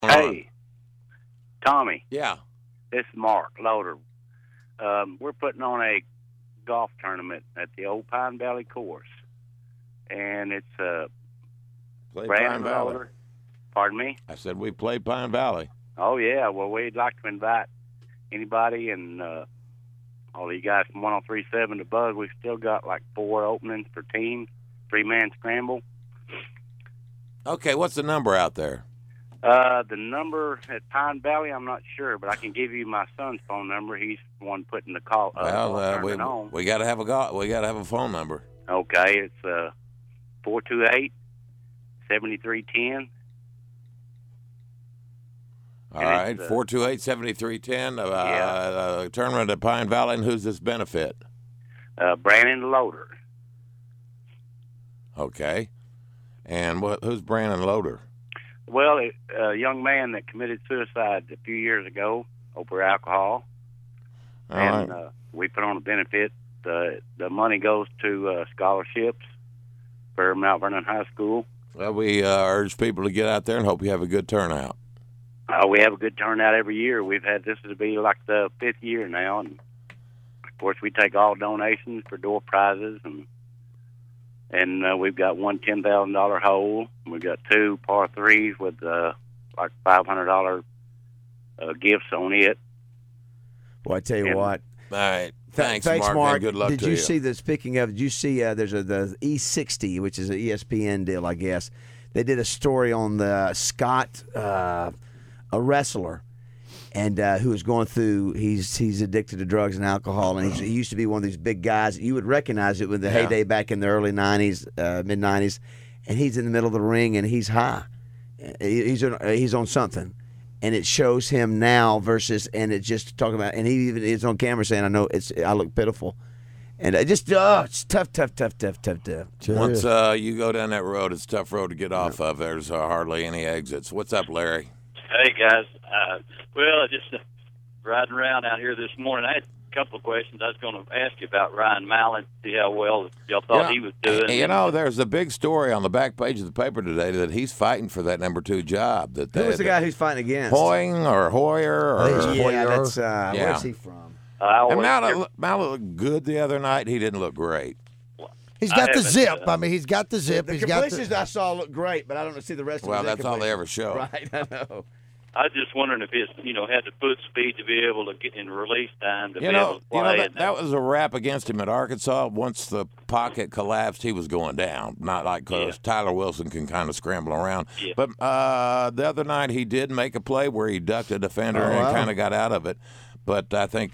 Hey, Tommy, Yeah. this is Mark Loader. We're putting on a golf tournament at the Old Pine Valley course, and it's Play Brandon Pine Valley. Loader. Pardon me? I said we play Pine Valley. Oh, yeah. Well, we'd like to invite anybody and all you guys from 103.7 to Buzz. We've still got like 4 openings for teams, 3-man scramble. Okay, what's the number out there? The number at Pine Valley, I'm not sure, but I can give you my son's phone number. He's the one putting the call. Tournament on. We got to have a phone number. Okay, it's 428-7310. All right, 428-7310. Tournament at Pine Valley, and who's this benefit? Brandon Loader. Okay, and who's Brandon Loader? Well, a young man that committed suicide a few years ago over alcohol, we put on a benefit. The money goes to scholarships for Mount Vernon High School. Well, we urge people to get out there and hope you have a good turnout. We have a good turnout every year. This will be like the 5th year now, and of course we take all donations for door prizes, and we've got one $10,000 hole. We've got 2 par 3s with like $500 gifts on it. Well, I tell you what. All right. Thanks, Mark. And good luck to you. Did you see the? Speaking of, did you see? There's the E60, which is an ESPN deal, I guess. They did a story on the Scott, a wrestler, and who was going through. He's addicted to drugs and alcohol, and he used to be one of these big guys. You would recognize it with the heyday back in the early '90s, mid '90s, and he's in the middle of the ring and he's high. He's on something. And it shows him now versus, and it's just talking about, and he even is on camera saying, I look pitiful. And it's tough. Once you go down that road, it's a tough road to get off of. There's hardly any exits. What's up, Larry? Hey, guys. Just riding around out here this morning. I had a couple of questions. I was going to ask you about Ryan Mallett, see how well y'all thought he was doing. There's a big story on the back page of the paper today that he's fighting for that number 2 job. Who was the guy who's fighting against? Hoyer? Where's he from? And Mallett looked good the other night. He didn't look great. He's got the zip. He's got the zip. The completions I saw look great, but I don't see the rest of it. Well, that's all they ever show. Right, I know. I was just wondering if he had the foot speed to be able to get in release time to be able to play. That was a rap against him at Arkansas. Once the pocket collapsed, he was going down. Not like because Tyler Wilson can kind of scramble around. Yeah. But the other night he did make a play where he ducked a defender and kind of got out of it. But I think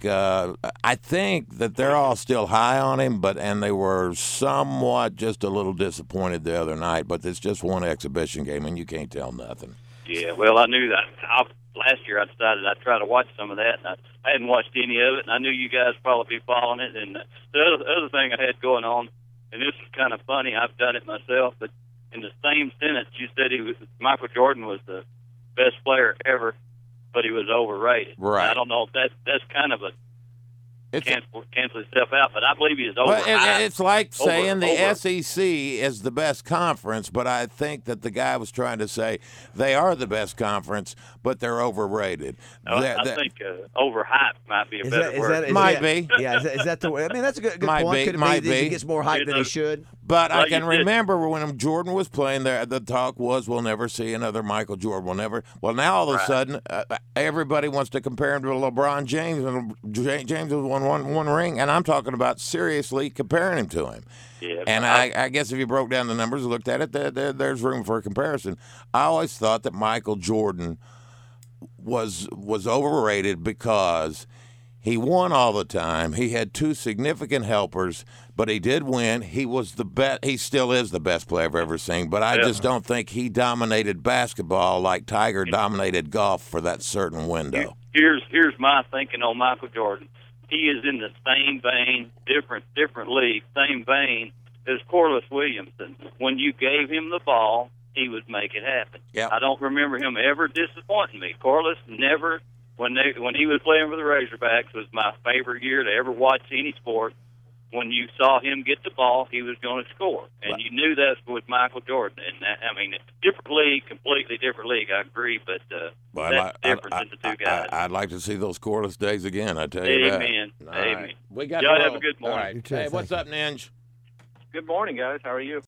that they're all still high on him, and they were somewhat just a little disappointed the other night. But it's just one exhibition game, and you can't tell nothing. Yeah, well, I knew that. Last year I decided I'd try to watch some of that, and I hadn't watched any of it, and I knew you guys probably be following it. And the other thing I had going on, and this is kind of funny, I've done it myself, but in the same sentence you said Michael Jordan was the best player ever, but he was overrated. Right. And I don't know if that's kind of a cancel itself out, but I believe he's overhyped. Well, it's like saying the SEC is the best conference, but I think that the guy was trying to say they are the best conference, but they're overrated. I think overhyped might be a better word. Might be. Yeah, is that the way? I mean, that's a good might point. Be, Could it might be that he gets more hype than he should? But I can remember when Jordan was playing there, the talk was we'll never see another Michael Jordan. We'll never. Well, now all of a sudden, everybody wants to compare him to LeBron James, and James has won one ring, and I'm talking about seriously comparing him to him. Yeah, and I guess if you broke down the numbers and looked at it, there's room for a comparison. I always thought that Michael Jordan was overrated because he won all the time. He had 2 significant helpers, but he did win. He was the best. He still is the best player I've ever seen, but I just don't think he dominated basketball like Tiger dominated golf for that certain window. Here's my thinking on Michael Jordan. He is in the same vein, different league, same vein as Corliss Williamson. When you gave him the ball, he would make it happen. Yep. I don't remember him ever disappointing me. Corliss never, when he was playing for the Razorbacks, was my favorite year to ever watch any sport. when you saw him get the ball, he was going to score, and you knew that with Michael Jordan. And that, I mean, different league, completely different league. I agree, but that's the difference in the two guys. I'd like to see those scoreless days again. I tell you that. Amen. Amen. Right. We got. Y'all have a good morning. All right. Hey, what's up, Ninja? Good morning, guys. How are you?